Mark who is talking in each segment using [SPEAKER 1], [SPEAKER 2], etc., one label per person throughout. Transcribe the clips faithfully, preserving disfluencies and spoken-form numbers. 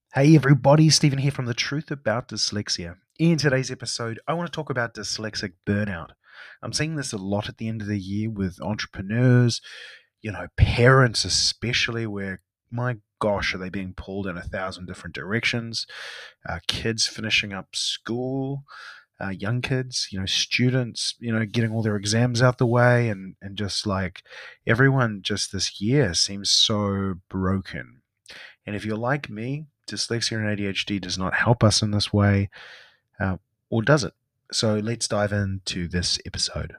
[SPEAKER 1] Hey everybody, Stephen here from The Truth About Dyslexia. In today's episode, I want to talk about dyslexic burnout. I'm seeing this a lot at the end of the year with entrepreneurs, you know, parents especially, where my gosh, are they being pulled in a thousand different directions? Uh, kids finishing up school, uh, young kids, you know, students, you know, getting all their exams out the way, and and just like everyone, just this year seems so broken. And if you're like me, dyslexia and A D H D does not help us in this way, uh, or does it? So let's dive into this episode.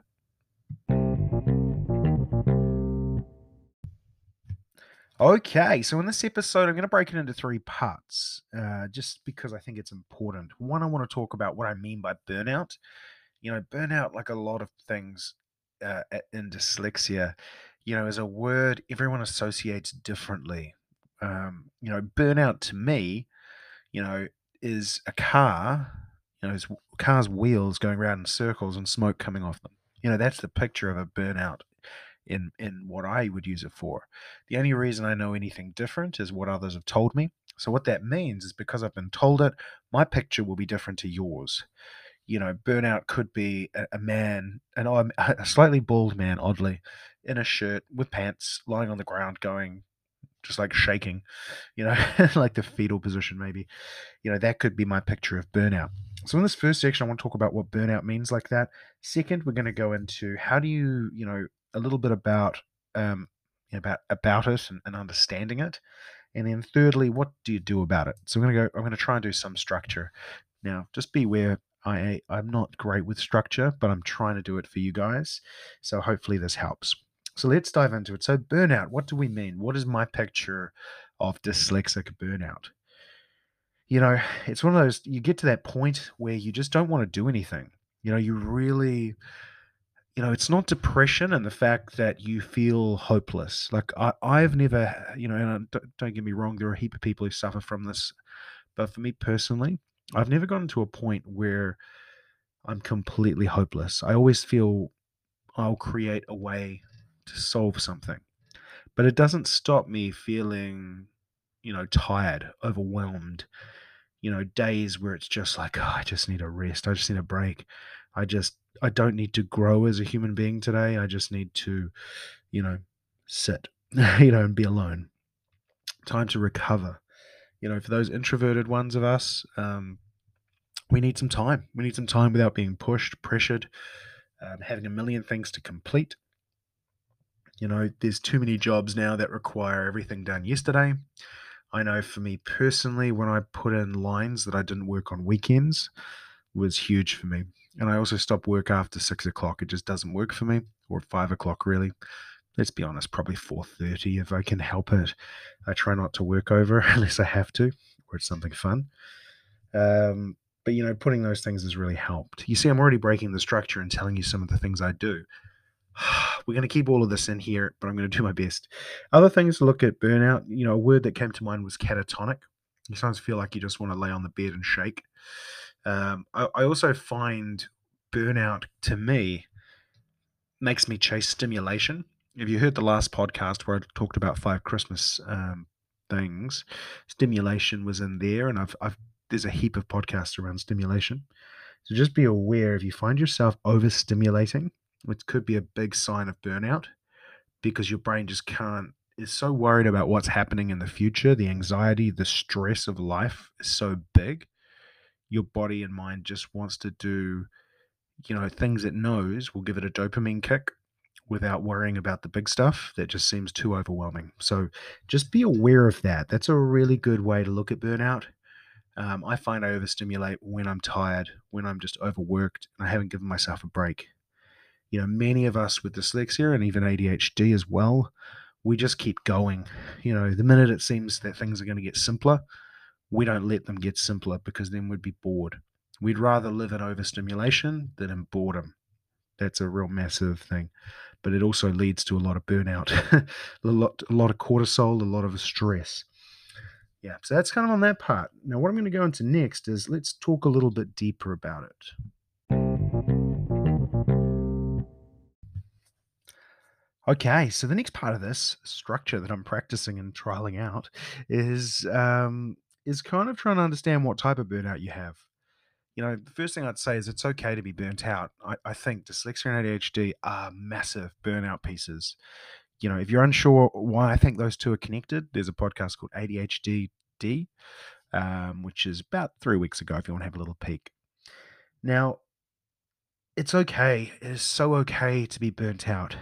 [SPEAKER 1] Okay, so in this episode, I'm going to break it into three parts, uh, just because I think it's important. One, I want to talk about what I mean by burnout. You know, burnout, like a lot of things uh, in dyslexia, you know, is a word everyone associates differently. Um, you know, burnout to me, you know, is a car, you know, is car's wheels going around in circles and smoke coming off them. You know, that's the picture of a burnout in in what I would use it for. The only reason I know anything different is what others have told me. So what that means is because I've been told it, my picture will be different to yours. You know, burnout could be a, a man, an odd- a slightly bald man, oddly, in a shirt with pants, lying on the ground, going just like shaking, you know, like the fetal position maybe. You know, that could be my picture of burnout. So in this first section, I want to talk about what burnout means like that. Second, we're going to go into how do you, you know, a little bit about um, you know, about about it and, and understanding it. And then thirdly, what do you do about it? So I'm going to go. I'm going to try and do some structure. Now, just be aware. I I'm not great with structure, but I'm trying to do it for you guys. So hopefully this helps. So let's dive into it. So burnout. What do we mean? What is my picture of dyslexic burnout? You know, it's one of those, you get to that point where you just don't want to do anything. You know, you really, you know, it's not depression and the fact that you feel hopeless. Like I, I've never, you know, and don't, don't get me wrong, there are a heap of people who suffer from this, but for me personally, I've never gotten to a point where I'm completely hopeless. I always feel I'll create a way to solve something, but it doesn't stop me feeling, you know, tired, overwhelmed, you know, days where it's just like, oh, I just need a rest. I just need a break. I just, I don't need to grow as a human being today. I just need to, you know, sit, you know, and be alone. Time to recover. You know, for those introverted ones of us, um, we need some time. We need some time without being pushed, pressured, um, having a million things to complete. You know, there's too many jobs now that require everything done yesterday. I know for me personally, when I put in lines that I didn't work on weekends, was huge for me. And I also stopped work after six o'clock. It just doesn't work for me, or five o'clock really. Let's be honest, probably four thirty if I can help it. I try not to work over unless I have to, or it's something fun. Um, but you know, putting those things has really helped. You see, I'm already breaking the structure and telling you some of the things I do. We're going to keep all of this in here, but I'm going to do my best. Other things to look at burnout, you know, a word that came to mind was catatonic. You sometimes feel like you just want to lay on the bed and shake. Um, I, I also find burnout to me makes me chase stimulation. If you heard the last podcast where I talked about five Christmas um, things, stimulation was in there, and I've, I've there's a heap of podcasts around stimulation. So just be aware if you find yourself overstimulating, which could be a big sign of burnout because your brain just can't is so worried about what's happening in the future. The anxiety, the stress of life is so big. Your body and mind just wants to do, you know, things it knows will give it a dopamine kick without worrying about the big stuff that just seems too overwhelming. So just be aware of that. That's a really good way to look at burnout. Um, I find I overstimulate when I'm tired, when I'm just overworked, and I haven't given myself a break. You know, many of us with dyslexia and even A D H D as well, we just keep going. You know, the minute it seems that things are going to get simpler, we don't let them get simpler because then we'd be bored. We'd rather live in overstimulation than in boredom. That's a real massive thing. But it also leads to a lot of burnout, a lot, a lot of cortisol, a lot of stress. Yeah, so that's kind of on that part. Now, what I'm going to go into next is let's talk a little bit deeper about it. Okay, so the next part of this structure that I'm practicing and trialing out is um, is kind of trying to understand what type of burnout you have. You know, the first thing I'd say is it's okay to be burnt out. I, I think dyslexia and A D H D are massive burnout pieces. You know, if you're unsure why I think those two are connected, there's a podcast called A D H D D, um, which is about three weeks ago if you want to have a little peek. Now, it's okay. It is so okay to be burnt out.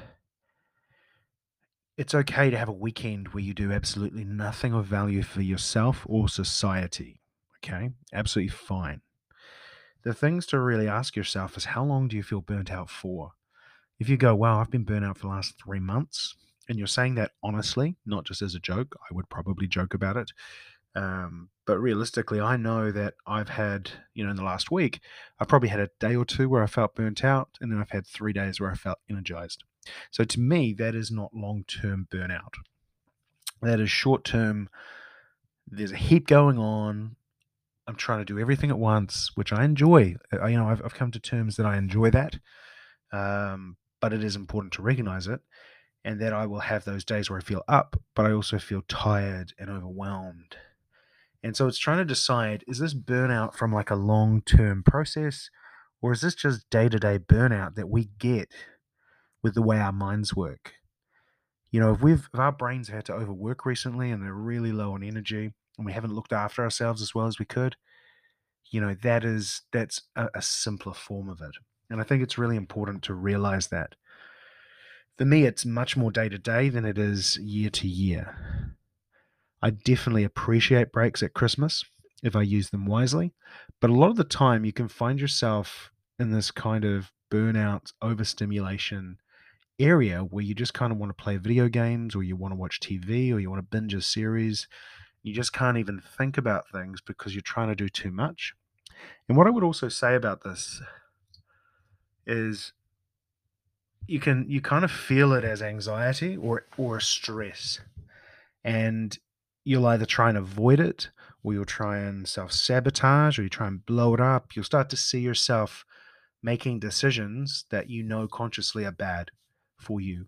[SPEAKER 1] It's okay to have a weekend where you do absolutely nothing of value for yourself or society. Okay? Absolutely fine. The things to really ask yourself is how long do you feel burnt out for? If you go, wow, I've been burnt out for the last three months, and you're saying that honestly, not just as a joke, I would probably joke about it. Um, but realistically, I know that I've had, you know, in the last week, I've probably had a day or two where I felt burnt out, and then I've had three days where I felt energized. So to me, that is not long term burnout. That is short term. There's a heap going on. I'm trying to do everything at once, which I enjoy. Uh, you know, I've, I've come to terms that I enjoy that. Um, but it is important to recognize it, and that I will have those days where I feel up, but I also feel tired and overwhelmed. And so it's trying to decide, is this burnout from like a long term process, or is this just day to day burnout that we get with the way our minds work? You know, if we've if our brains have had to overwork recently and they're really low on energy and we haven't looked after ourselves as well as we could, you know, that is that's a, a simpler form of it. And I think it's really important to realize that. For me, it's much more day to day than it is year to year. I definitely appreciate breaks at Christmas if I use them wisely. But a lot of the time, you can find yourself in this kind of burnout, overstimulation area where you just kind of want to play video games or you want to watch T V or you want to binge a series. You just can't even think about things because you're trying to do too much. And what I would also say about this is you can you kind of feel it as anxiety or or stress, and you'll either try and avoid it or you'll try and self-sabotage or you try and blow it up. You'll start to see yourself making decisions that you know consciously are bad for you.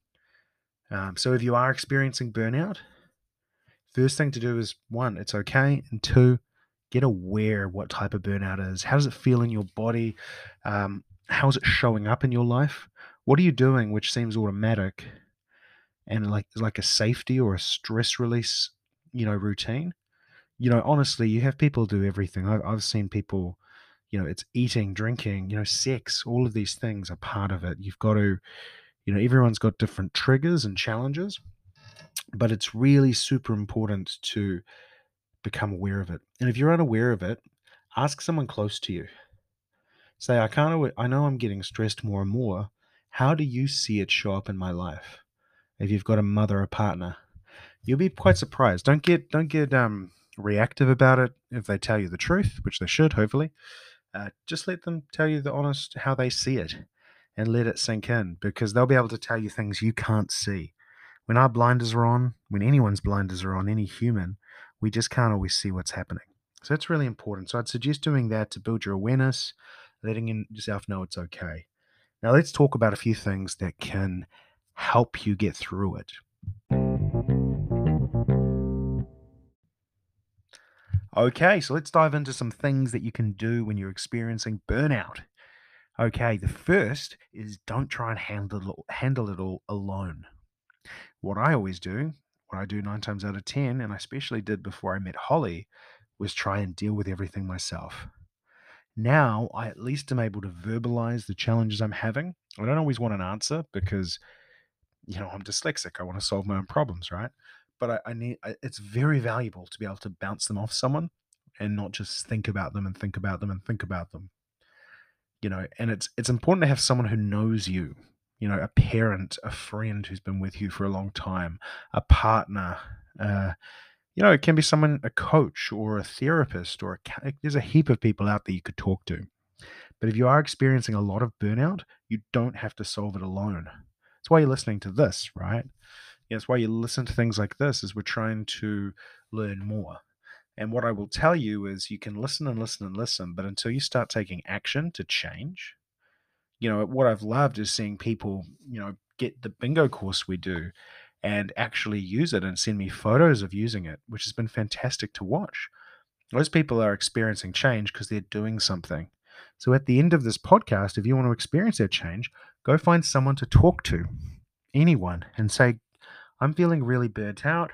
[SPEAKER 1] Um, so if you are experiencing burnout, first thing to do is one, it's okay, and two, get aware what type of burnout is. How does it feel in your body? Um, how is it showing up in your life? What are you doing which seems automatic and like like a safety or a stress release, you know, routine? You know, honestly, you have people do everything. I've, I've seen people, you know, it's eating, drinking, you know, sex, all of these things are part of it. You've got to, you know, everyone's got different triggers and challenges, but it's really super important to become aware of it. And if you're unaware of it, ask someone close to you. Say, I kind of, I know I'm getting stressed more and more. How do you see it show up in my life? If you've got a mother or partner, you'll be quite surprised. Don't get, don't get um, reactive about it if they tell you the truth, which they should, hopefully. Uh, just let them tell you the honest how they see it, and let it sink in because they'll be able to tell you things you can't see. When our blinders are on, when anyone's blinders are on, any human, we just can't always see what's happening. So that's really important. So I'd suggest doing that to build your awareness, letting in- yourself know it's okay. Now let's talk about a few things that can help you get through it. Okay, so let's dive into some things that you can do when you're experiencing burnout. Okay, the first is don't try and handle it all, handle it all alone. What I always do, what I do nine times out of ten, and I especially did before I met Holly, was try and deal with everything myself. Now I at least am able to verbalize the challenges I'm having. I don't always want an answer because, you know, I'm dyslexic. I want to solve my own problems, right? But I, I need, I, it's very valuable to be able to bounce them off someone and not just think about them and think about them and think about them. You know, and it's it's important to have someone who knows you, you know, a parent, a friend who's been with you for a long time, a partner, uh, you know, it can be someone, a coach or a therapist or a ca- there's a heap of people out there you could talk to. But if you are experiencing a lot of burnout, you don't have to solve it alone. That's why you're listening to this, right? Yeah, that's why you listen to things like this, is we're trying to learn more. And what I will tell you is you can listen and listen and listen, but until you start taking action to change, you know, what I've loved is seeing people, you know, get the bingo course we do and actually use it and send me photos of using it, which has been fantastic to watch. Most people are experiencing change because they're doing something. So at the end of this podcast, if you want to experience that change, go find someone to talk to, anyone, and say, I'm feeling really burnt out,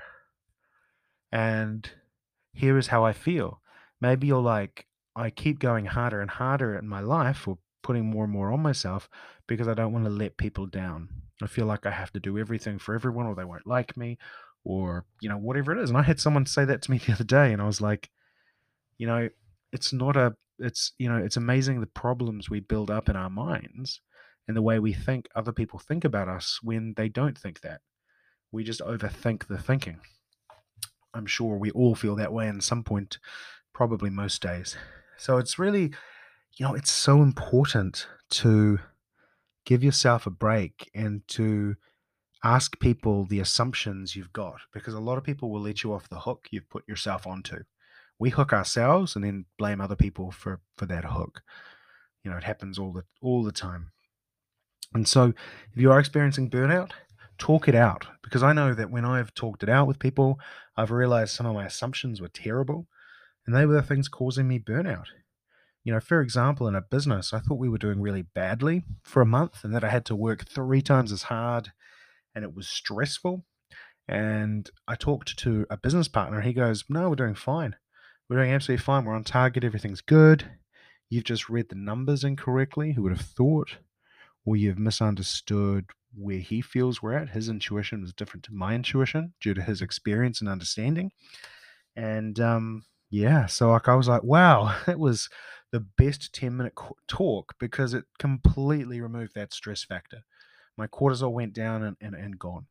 [SPEAKER 1] and here is how I feel. Maybe you're like, I keep going harder and harder in my life or putting more and more on myself because I don't want to let people down. I feel like I have to do everything for everyone or they won't like me or, you know, whatever it is. And I had someone say that to me the other day and I was like, you know, it's not a, it's, you know, it's amazing the problems we build up in our minds and the way we think other people think about us when they don't think that. We just overthink the thinking. I'm sure we all feel that way at some point, probably most days. So it's really, you know, it's so important to give yourself a break and to ask people the assumptions you've got because a lot of people will let you off the hook you've put yourself onto. We hook ourselves and then blame other people for for that hook. You know, it happens all the all the time. And so if you are experiencing burnout, talk it out because I know that when I've talked it out with people, I've realized some of my assumptions were terrible and they were the things causing me burnout. You know, for example, in a business, I thought we were doing really badly for a month and that I had to work three times as hard and it was stressful. And I talked to a business partner. He goes, no, we're doing fine. We're doing absolutely fine. We're on target. Everything's good. You've just read the numbers incorrectly. Who would have thought? Or you've misunderstood where he feels we're at. His intuition was different to my intuition due to his experience and understanding. And um, yeah, so like I was like, wow, that was the best ten minute co- talk because it completely removed that stress factor. My cortisol went down and, and, and gone.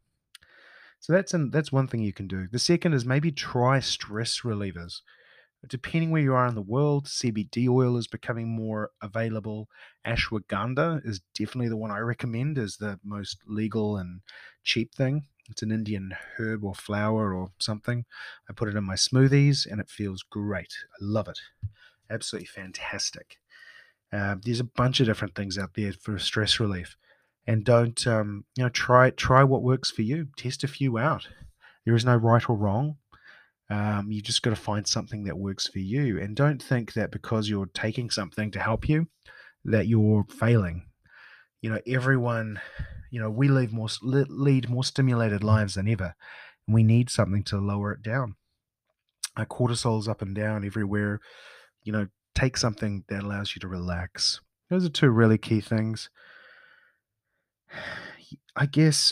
[SPEAKER 1] So that's an, that's one thing you can do. The second is maybe try stress relievers. Depending where you are in the world, C B D oil is becoming more available. Ashwagandha is definitely the one I recommend as the most legal and cheap thing. It's an Indian herb or flower or something. I put it in my smoothies and it feels great. I love it. Absolutely fantastic. Uh, there's a bunch of different things out there for stress relief, and don't um, you know try try what works for you. Test a few out. There is no right or wrong. Um, you just got to find something that works for you, and don't think that because you're taking something to help you that you're failing. You know, everyone, you know, we lead more lead more stimulated lives than ever, and we need something to lower it down. Our cortisol's up and down everywhere. You know, take something that allows you to relax. Those are two really key things. I guess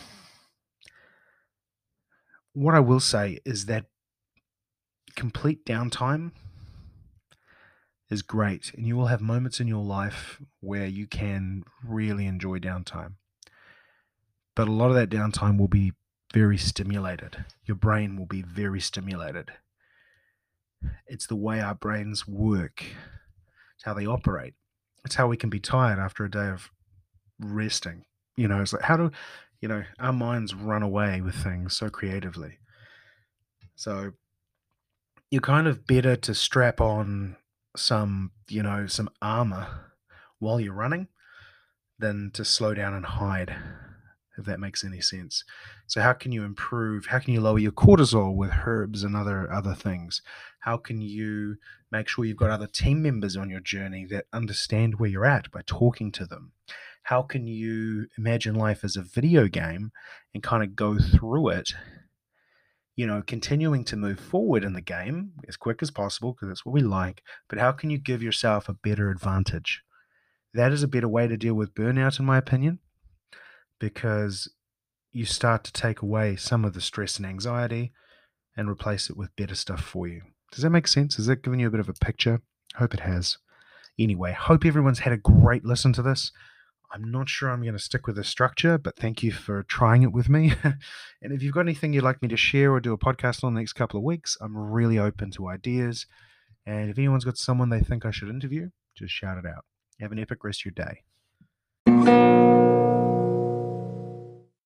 [SPEAKER 1] what I will say is that complete downtime is great, and you will have moments in your life where you can really enjoy downtime. But a lot of that downtime will be very stimulated. Your brain will be very stimulated. It's the way our brains work, it's how they operate. It's how we can be tired after a day of resting. You know, it's like how do you know our minds run away with things so creatively. So you're kind of better to strap on some, you know, some armor while you're running than to slow down and hide, if that makes any sense. So how can you improve? How can you lower your cortisol with herbs and other other things? How can you make sure you've got other team members on your journey that understand where you're at by talking to them? How can you imagine life as a video game and kind of go through it, you know, continuing to move forward in the game as quick as possible because that's what we like, but how can you give yourself a better advantage? That is a better way to deal with burnout, in my opinion, because you start to take away some of the stress and anxiety and replace it with better stuff for you. Does that make sense? Has that given you a bit of a picture? I hope it has. Anyway, hope everyone's had a great listen to this. I'm not sure I'm going to stick with the structure, but thank you for trying it with me. And if you've got anything you'd like me to share or do a podcast on the next couple of weeks, I'm really open to ideas. And if anyone's got someone they think I should interview, just shout it out. Have an epic rest of your day.